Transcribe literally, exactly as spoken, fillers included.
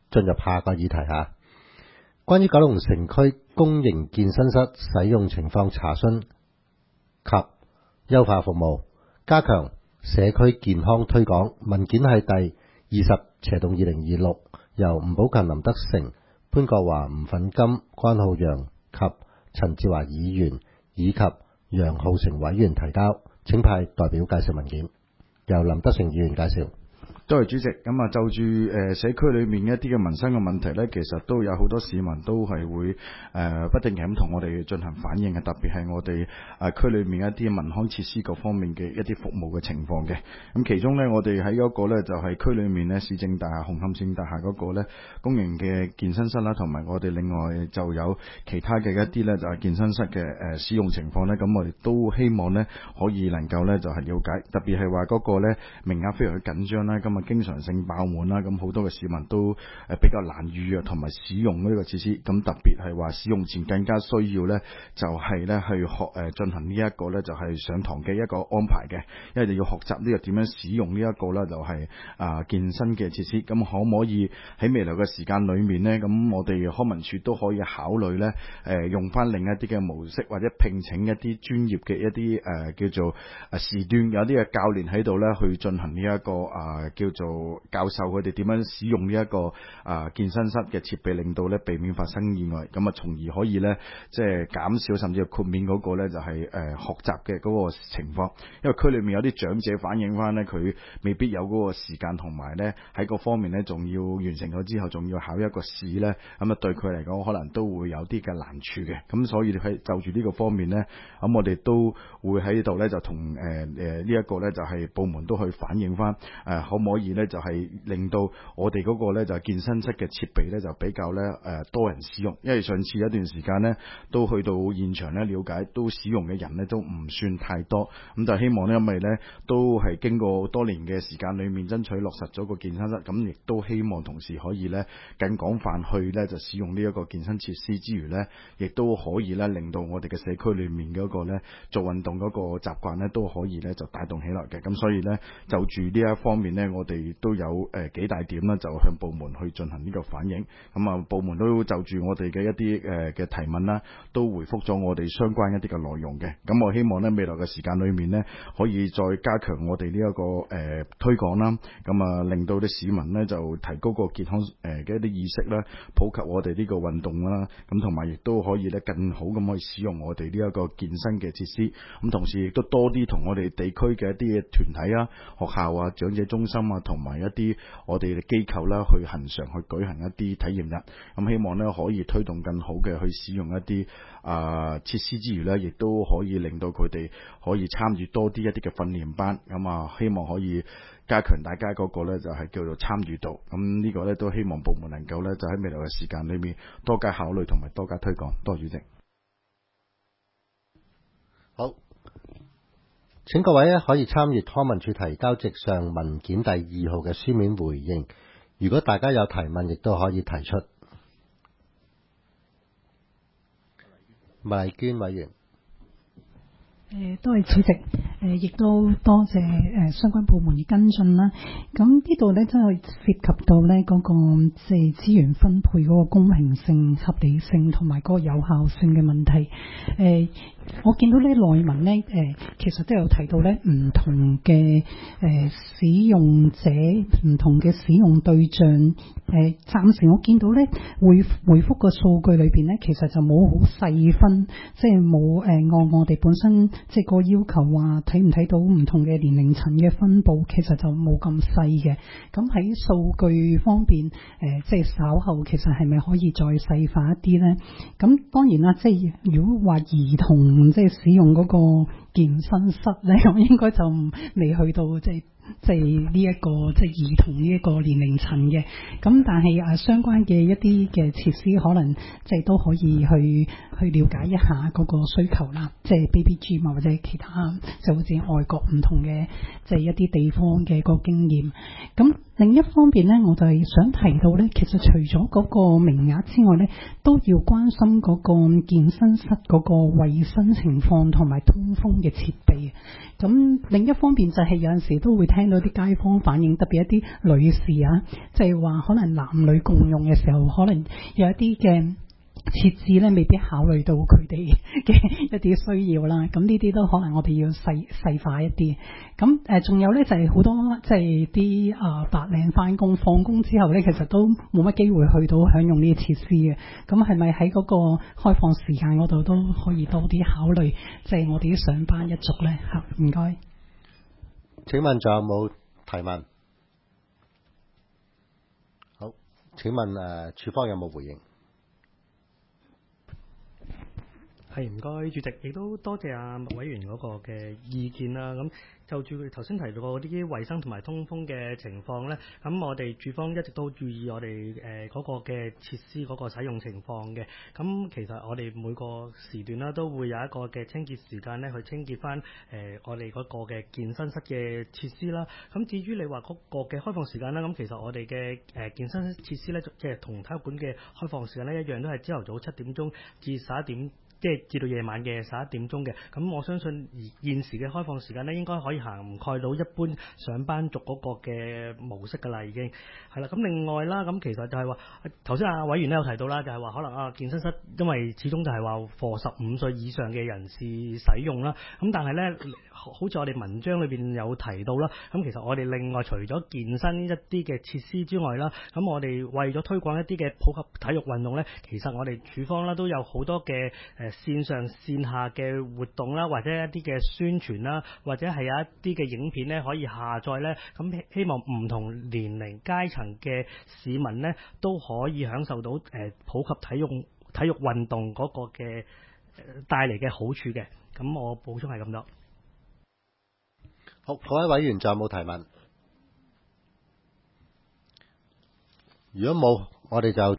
進入下個議題嚇。關於九龍城區公營健身室使用情況查詢及優化服務，加強社區健康推廣。文件係第二十斜洞二零二六，由吳寶勤、林德成、潘國華、吳粉金、關浩陽及陳志華議員以及楊浩成委員提交。請派代表介紹文件，由林德成議員介紹。 多謝主席。咁啊，就住誒社區裏面一啲嘅民生嘅問題咧，其實都有好多市民都係會誒、呃、不定期咁同我哋進行反映嘅，特別係我哋誒區裏面一啲民康設施各方面嘅一啲服務嘅情況嘅。咁其中咧，我哋喺嗰個咧就係區裏面咧市政大廈、紅磡市政大廈嗰個咧公營嘅健身室啦，同埋我哋另外就有其他嘅一啲咧就係健身室嘅誒使用情況咧，咁我哋都希望咧可以能夠咧就係了解，特別係話嗰個咧名額非常之緊張啦，咁啊經常性爆滿啦，咁好多嘅市民都誒比較難預約同埋使用呢個設施，咁特別係話使用前更加需要咧就係咧去學誒進行呢一個咧就係上堂嘅一個安排嘅，因為你要學習呢個點樣使用呢一個咧就係啊健身嘅設施，咁可唔可以喺未來嘅時間裏面咧，咁我哋康文署都可以考慮咧誒用翻另一啲嘅模式，或者聘請一啲專業嘅一啲誒叫做誒時段有啲嘅教練喺度咧去進行呢一個啊叫做教授佢哋點樣使用呢一個啊健身室嘅設備，令到咧避免發生意外，咁啊從而可以咧即係減少甚至係豁免嗰個咧就係誒學習嘅嗰個情況，因為區裏面有啲長者反映翻咧佢未必有嗰個時間，同埋咧喺嗰方面咧仲要完成咗之後仲要考一個試咧，咁啊對佢嚟講可能都會有啲嘅難處嘅，咁所以喺就住呢個方面咧，咁我哋都會喺度咧就同誒誒呢一個咧就係部門都去反映翻誒可唔可以咧就係令到我哋嗰個咧就係健身室嘅設備咧就比較咧誒多人使用，因為上次有一段時間咧都去到現場咧了解，都使用嘅人咧都唔算太多，咁就希望咧因為咧都係經過多年嘅時間裏面爭取落實咗個健身室，咁亦都希望同時可以咧更廣泛去咧就使用呢一個健身設施之餘咧，亦都可以咧令到我哋嘅社區裏面嗰個咧做運動嗰個習慣咧都可以咧就帶動起來嘅，咁所以咧就住呢一方面咧，我哋都有誒、呃、幾大點啦，就向部門去進行呢個反映，咁啊部門都就住我哋嘅一啲誒嘅提問啦，都回覆咗我哋相關一啲嘅內容嘅，咁我希望咧未來嘅時間裏面咧可以再加強我哋呢一個誒、呃、推廣啦，咁啊令到啲市民咧就提高個健康誒嘅一啲意識啦，普及我哋呢個運動啦，咁同埋亦都可以咧更好咁去使用我哋呢一個健身嘅設施，咁同時亦都多啲同我哋地區嘅一啲團體啊、學校啊、長者中心啊，同埋一啲我哋嘅機構啦，去恆常去舉行一啲體驗日，咁希望咧可以推動更好嘅去使用一啲啊設施之餘咧，亦都可以令到佢哋可以參與多啲一啲嘅訓練班，咁啊希望可以加強大家嗰個咧就係叫做參與度，咁呢個咧都希望部門能夠咧就喺未來嘅時間裏面多加考慮同埋多加推廣。多謝主席。 好，請各位咧可以參閱康文署提交直上文件第二號嘅書面回應。如果大家有提問，亦都可以提出。麥麗娟委員。 誒，多謝主席，誒，亦都多謝誒相關部門嘅跟進啦。咁呢度咧真係涉及到咧嗰個即係資源分配嗰個公平性、合理性同埋嗰個有效性嘅問題。誒，我見到呢內文咧，誒，其實都有提到咧唔同嘅誒使用者、唔同嘅使用對象。誒，暫時我見到咧回回覆個數據裏邊咧，其實就冇好細分，即係冇誒按我哋本身。即係個要求話睇唔睇到唔同嘅年齡層嘅分佈，其實就冇咁細嘅。咁喺數據方面，誒、呃、即係稍後其實係咪可以再細化一啲咧？咁當然啦，即係如果話兒童即係使用嗰個健身室咧，咁應該就未去到即係。即係呢一個即係兒童呢一個年齡層嘅，咁但係啊相關嘅一啲嘅設施，可能即係都可以去去了解一下嗰個需求啦，即係 baby gym 啊或者其他，就好似外國唔同嘅即係一啲地方嘅個經驗。咁另一方面咧，我就係想提到咧，其實除咗嗰個名額之外咧，都要關心嗰個健身室嗰個衛生情況同埋通風嘅設備。咁另一方面就係有陣時都會聽聽到啲街坊反映，特別一啲女士啊，就係話可能男女共用嘅時候，可能有一啲嘅設置咧，未必考慮到佢哋嘅一啲需要啦。咁呢啲都可能我哋要細細化一啲。咁誒，仲、呃、有咧就係、是、好多即係啲啊白領翻工放工之後咧，其實都冇乜機會去到享用呢啲設施嘅。咁係咪喺嗰個開放時間嗰度都可以多啲考慮，即、就、係、是、我哋啲上班一族咧？嚇，唔該。 請問仲有冇提問？好，請問誒，處方有冇回應？ 係，唔該，主席，亦都多謝阿麥委員嗰個嘅意見啦。咁就住佢頭先提到嗰啲衛生同埋通風嘅情況咧，咁我哋處方一直都注意我哋誒嗰個嘅設施嗰個使用情況嘅。咁其實我哋每個時段啦，都會有一個嘅清潔時間咧，去清潔翻誒我哋嗰個嘅健身室嘅設施啦。咁至於你話嗰個嘅開放時間啦，咁其實我哋嘅誒健身設施咧，即係同體育館嘅開放時間咧一樣，都係朝頭早七點鐘至十一點。即係至到夜晚嘅十一點鐘嘅，咁我相信現時嘅開放時間咧，應該可以涵蓋到一般上班族嗰個嘅模式㗎啦，已經係啦。咁另外啦，咁其實就係話頭先阿委員咧有提到啦，就係話可能啊健身室因為始終就係話 for 十五歲以上嘅人士使用啦，咁但係咧好似我哋文章裏邊有提到啦，咁其實我哋另外除咗健身一啲嘅設施之外啦，咁我哋為咗推廣一啲嘅普及體育運動咧，其實我哋處方啦都有好多嘅誒線上線下嘅活動啦，或者一啲嘅宣傳啦，或者係有一啲嘅影片咧可以下載咧，咁希望唔同年齡階層嘅市民咧都可以享受到誒普及體育體育運動嗰個嘅帶嚟嘅好處嘅。咁我補充係咁多。 好，各位委員仲有冇提問？如果冇，我哋就